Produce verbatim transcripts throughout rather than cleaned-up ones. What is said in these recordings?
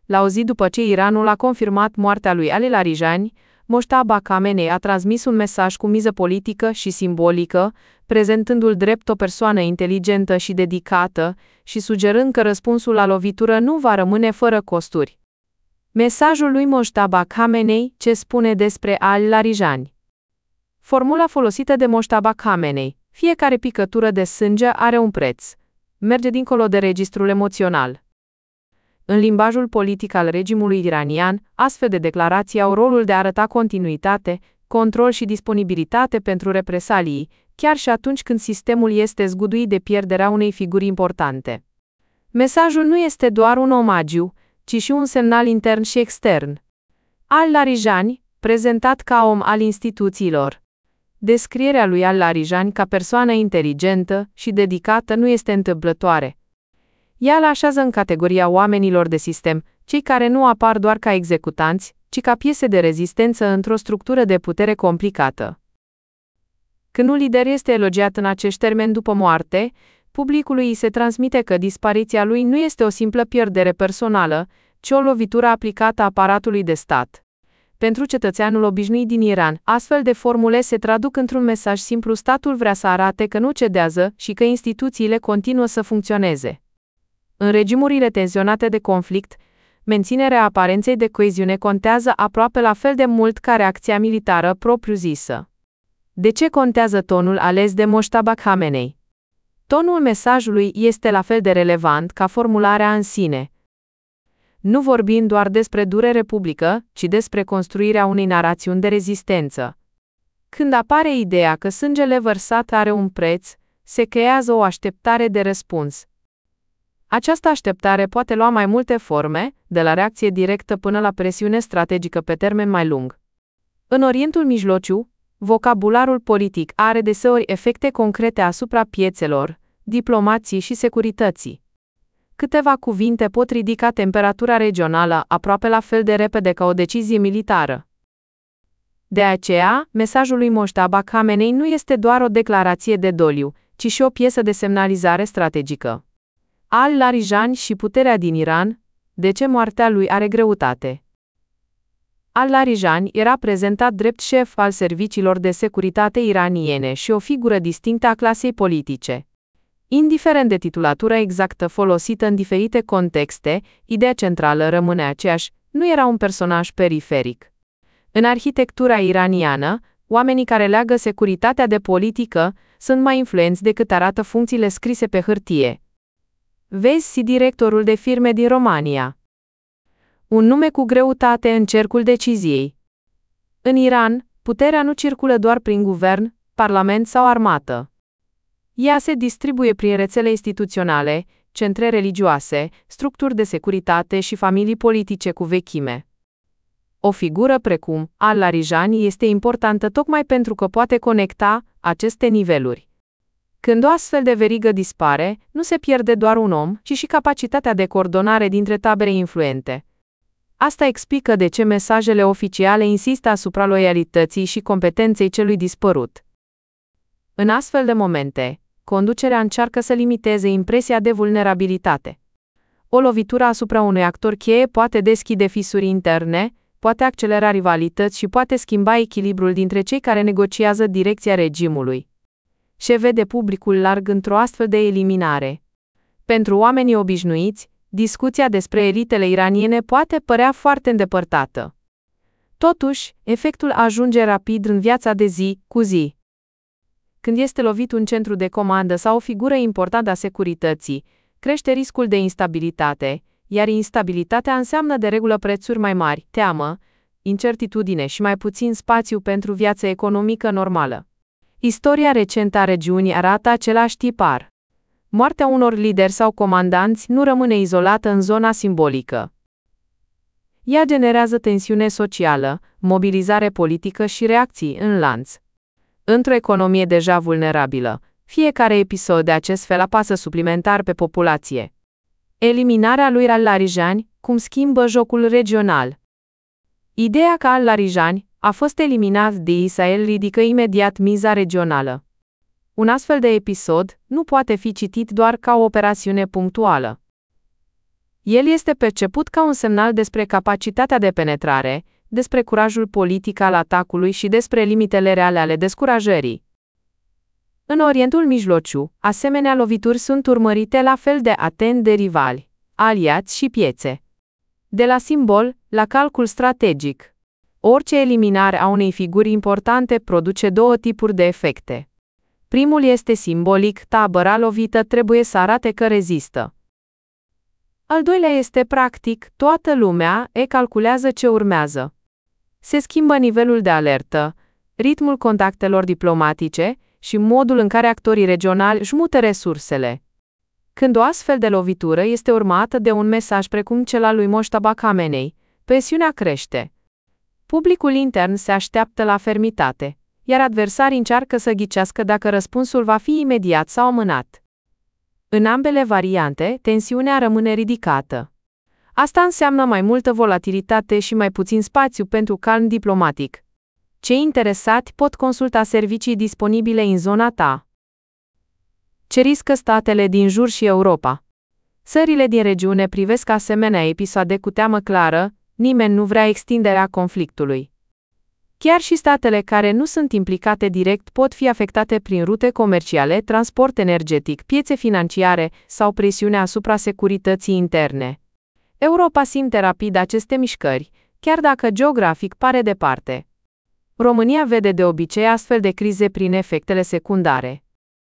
La o zi după ce Iranul a confirmat moartea lui Ali Larijani, Mojtaba Khamenei a transmis un mesaj cu miză politică și simbolică, prezentându-l drept o persoană inteligentă și dedicată și sugerând că răspunsul la lovitură nu va rămâne fără costuri. Mesajul lui Mojtaba Khamenei, ce spune despre Ali Larijani. Formula folosită de Mojtaba Khamenei: fiecare picătură de sânge are un preț, merge dincolo de registrul emoțional. În limbajul politic al regimului iranian, astfel de declarații au rolul de a arăta continuitate, control și disponibilitate pentru represalii, chiar și atunci când sistemul este zguduit de pierderea unei figuri importante. Mesajul nu este doar un omagiu, ci și un semnal intern și extern. Ali Larijani, prezentat ca om al instituțiilor. Descrierea lui Ali Larijani ca persoană inteligentă și dedicată nu este întâmplătoare. Ea îl așează în categoria oamenilor de sistem, cei care nu apar doar ca executanți, ci ca piese de rezistență într-o structură de putere complicată. Când un lider este elogiat în acești termeni după moarte, publicului îi se transmite că dispariția lui nu este o simplă pierdere personală, ci o lovitură aplicată aparatului de stat. Pentru cetățeanul obișnuit din Iran, astfel de formule se traduc într-un mesaj simplu: statul vrea să arate că nu cedează și că instituțiile continuă să funcționeze. În regimurile tensionate de conflict, menținerea aparenței de coeziune contează aproape la fel de mult ca reacția militară propriu-zisă. De ce contează tonul ales de Mojtaba Khamenei? Tonul mesajului este la fel de relevant ca formularea în sine. Nu vorbim doar despre durere publică, ci despre construirea unei narațiuni de rezistență. Când apare ideea că sângele vărsat are un preț, se creează o așteptare de răspuns. Această așteptare poate lua mai multe forme, de la reacție directă până la presiune strategică pe termen mai lung. În Orientul Mijlociu, vocabularul politic are deseori efecte concrete asupra piețelor, diplomației și securității. Câteva cuvinte pot ridica temperatura regională aproape la fel de repede ca o decizie militară. De aceea, mesajul lui Mojtaba Khamenei nu este doar o declarație de doliu, ci și o piesă de semnalizare strategică. Ali Larijani și puterea din Iran, de ce moartea lui are greutate. Ali Larijani era prezentat drept șef al serviciilor de securitate iraniene și o figură distinctă a clasei politice. Indiferent de titulatura exactă folosită în diferite contexte, ideea centrală rămâne aceeași: nu era un personaj periferic. În arhitectura iraniană, oamenii care leagă securitatea de politică sunt mai influenți decât arată funcțiile scrise pe hârtie. Vezi directorul de firme din România. Un nume cu greutate în cercul deciziei. În Iran, puterea nu circulă doar prin guvern, parlament sau armată. Ea se distribuie prin rețele instituționale, centre religioase, structuri de securitate și familii politice cu vechime. O figură precum Ali Larijani este importantă tocmai pentru că poate conecta aceste niveluri. Când o astfel de verigă dispare, nu se pierde doar un om, ci și capacitatea de coordonare dintre tabere influente. Asta explică de ce mesajele oficiale insistă asupra loialității și competenței celui dispărut. În astfel de momente, conducerea încearcă să limiteze impresia de vulnerabilitate. O lovitură asupra unui actor cheie poate deschide fisuri interne, poate accelera rivalități și poate schimba echilibrul dintre cei care negociază direcția regimului. Ce vede publicul larg într-o astfel de eliminare? Pentru oamenii obișnuiți, discuția despre elitele iraniene poate părea foarte îndepărtată. Totuși, efectul ajunge rapid în viața de zi cu zi. Când este lovit un centru de comandă sau o figură importantă a securității, crește riscul de instabilitate, iar instabilitatea înseamnă de regulă prețuri mai mari, teamă, incertitudine și mai puțin spațiu pentru viața economică normală. Istoria recentă a regiunii arată același tipar. Moartea unor lideri sau comandanți nu rămâne izolată în zona simbolică. Ea generează tensiune socială, mobilizare politică și reacții în lanț. Într-o economie deja vulnerabilă, fiecare episod de acest fel apasă suplimentar pe populație. Eliminarea lui Ali Larijani, cum schimbă jocul regional. Ideea că Ali Larijani a fost eliminat de Israel ridică imediat miza regională. Un astfel de episod nu poate fi citit doar ca o operațiune punctuală. El este perceput ca un semnal despre capacitatea de penetrare, despre curajul politic al atacului și despre limitele reale ale descurajării. În Orientul Mijlociu, asemenea lovituri sunt urmărite la fel de atent de rivali, aliați și piețe. De la simbol, la calcul strategic. Orice eliminare a unei figuri importante produce două tipuri de efecte. Primul este simbolic, tabăra lovită trebuie să arate că rezistă. Al doilea este practic, toată lumea e calculează ce urmează. Se schimbă nivelul de alertă, ritmul contactelor diplomatice și modul în care actorii regionali își mută resursele. Când o astfel de lovitură este urmată de un mesaj precum cel al lui Mojtaba Khamenei, presiunea crește. Publicul intern se așteaptă la fermitate, iar adversarii încearcă să ghicească dacă răspunsul va fi imediat sau amânat. În ambele variante, tensiunea rămâne ridicată. Asta înseamnă mai multă volatilitate și mai puțin spațiu pentru calm diplomatic. Cei interesați pot consulta servicii disponibile în zona ta. Ce riscă statele din jur și Europa? Țările din regiune privesc asemenea episoade cu teamă clară, nimeni nu vrea extinderea conflictului. Chiar și statele care nu sunt implicate direct pot fi afectate prin rute comerciale, transport energetic, piețe financiare sau presiune asupra securității interne. Europa simte rapid aceste mișcări, chiar dacă geografic pare departe. România vede de obicei astfel de crize prin efectele secundare.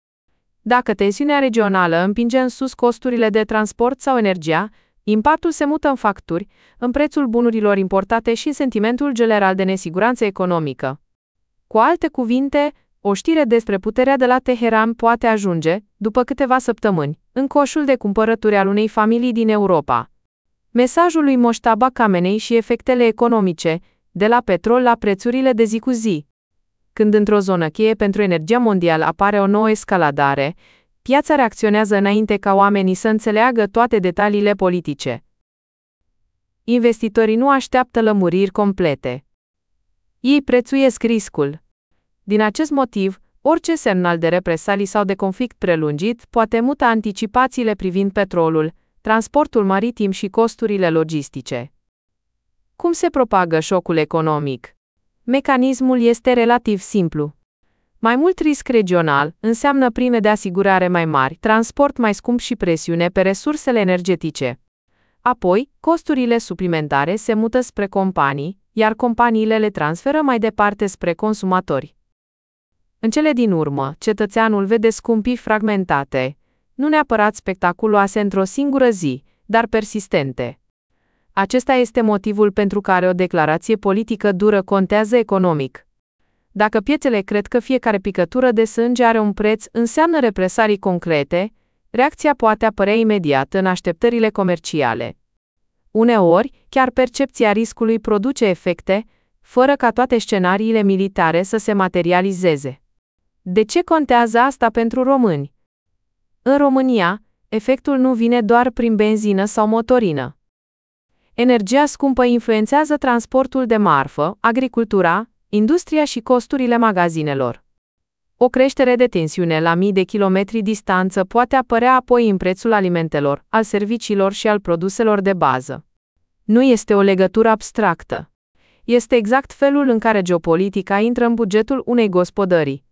Dacă tensiunea regională împinge în sus costurile de transport sau energia, impactul se mută în facturi, în prețul bunurilor importate și în sentimentul general de nesiguranță economică. Cu alte cuvinte, o știre despre puterea de la Teheran poate ajunge, după câteva săptămâni, în coșul de cumpărături al unei familii din Europa. Mesajul lui Mojtaba Khamenei și efectele economice, de la petrol la prețurile de zi cu zi. Când într-o zonă cheie pentru energia mondială apare o nouă escaladare, piața reacționează înainte ca oamenii să înțeleagă toate detaliile politice. Investitorii nu așteaptă lămuriri complete. Ei prețuiesc riscul. Din acest motiv, orice semnal de represalii sau de conflict prelungit poate muta anticipațiile privind petrolul, transportul maritim și costurile logistice. Cum se propagă șocul economic? Mecanismul este relativ simplu. Mai mult risc regional înseamnă prime de asigurare mai mari, transport mai scump și presiune pe resursele energetice. Apoi, costurile suplimentare se mută spre companii, iar companiile le transferă mai departe spre consumatori. În cele din urmă, cetățeanul vede scumpiri fragmentate, nu neapărat spectaculoase într-o singură zi, dar persistente. Acesta este motivul pentru care o declarație politică dură contează economic. Dacă piețele cred că fiecare picătură de sânge are un preț, înseamnă represalii concrete, reacția poate apărea imediat în așteptările comerciale. Uneori, chiar percepția riscului produce efecte, fără ca toate scenariile militare să se materializeze. De ce contează asta pentru români? În România, efectul nu vine doar prin benzină sau motorină. Energia scumpă influențează transportul de marfă, agricultura, industria și costurile magazinelor. O creștere de tensiune la mii de kilometri distanță poate apărea apoi în prețul alimentelor, al serviciilor și al produselor de bază. Nu este o legătură abstractă. Este exact felul în care geopolitica intră în bugetul unei gospodării.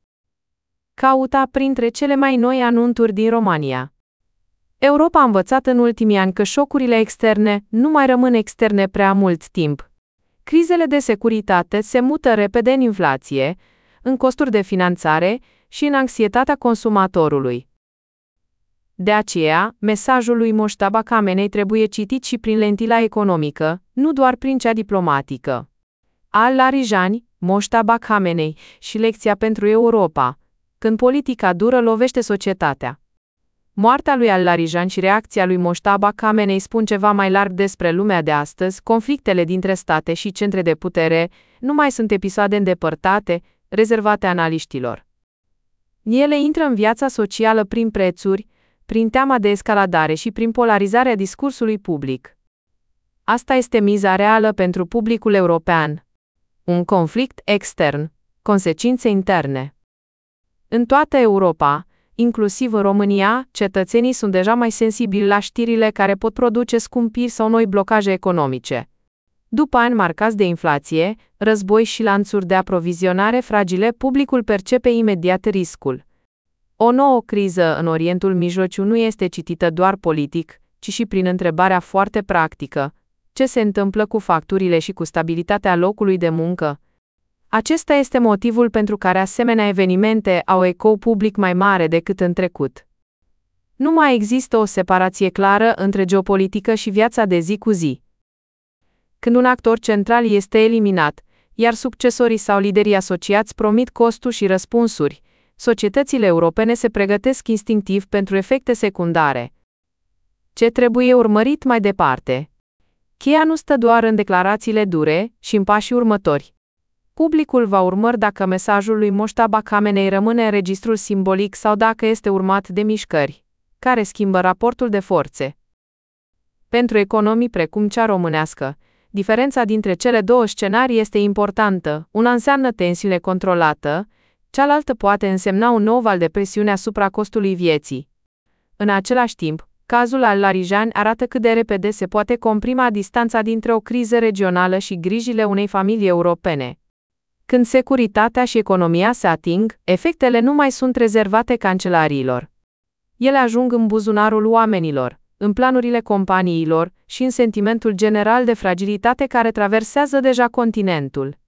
Cauta printre cele mai noi anunturi din România. Europa a învățat în ultimii ani că șocurile externe nu mai rămân externe prea mult timp. Crizele de securitate se mută repede în inflație, în costuri de finanțare și în anxietatea consumatorului. De aceea, mesajul lui Mojtaba Khamenei trebuie citit și prin lentila economică, nu doar prin cea diplomatică. Al-Larijani, Mojtaba Khamenei și lecția pentru Europa, când politica dură lovește societatea. Moartea lui Al-Larijani și reacția lui Mojtaba Khamenei spun ceva mai larg despre lumea de astăzi. Conflictele dintre state și centre de putere nu mai sunt episoade îndepărtate, rezervate analiștilor. Ele intră în viața socială prin prețuri, prin teama de escaladare și prin polarizarea discursului public. Asta este miza reală pentru publicul european. Un conflict extern, consecințe interne. În toată Europa, Inclusiv în România, cetățenii sunt deja mai sensibili la știrile care pot produce scumpiri sau noi blocaje economice. După ani marcați de inflație, război și lanțuri de aprovizionare fragile, publicul percepe imediat riscul. O nouă criză în Orientul Mijlociu nu este citită doar politic, ci și prin întrebarea foarte practică: ce se întâmplă cu facturile și cu stabilitatea locului de muncă? Acesta este motivul pentru care asemenea evenimente au ecou public mai mare decât în trecut. Nu mai există o separație clară între geopolitică și viața de zi cu zi. Când un actor central este eliminat, iar succesorii sau liderii asociați promit costuri și răspunsuri, societățile europene se pregătesc instinctiv pentru efecte secundare. Ce trebuie urmărit mai departe? Cheia nu stă doar în declarațiile dure, ci în pașii următori. Publicul va urmări dacă mesajul lui Moștaba Khamenei rămâne în registrul simbolic sau dacă este urmat de mișcări care schimbă raportul de forțe. Pentru economii precum cea românească, diferența dintre cele două scenarii este importantă. Una înseamnă tensiune controlată, cealaltă poate însemna un nou val de presiune asupra costului vieții. În același timp, cazul al Larijani arată cât de repede se poate comprima distanța dintre o criză regională și grijile unei familii europene. Când securitatea și economia se ating, efectele nu mai sunt rezervate cancelariilor. Ele ajung în buzunarul oamenilor, în planurile companiilor și în sentimentul general de fragilitate care traversează deja continentul.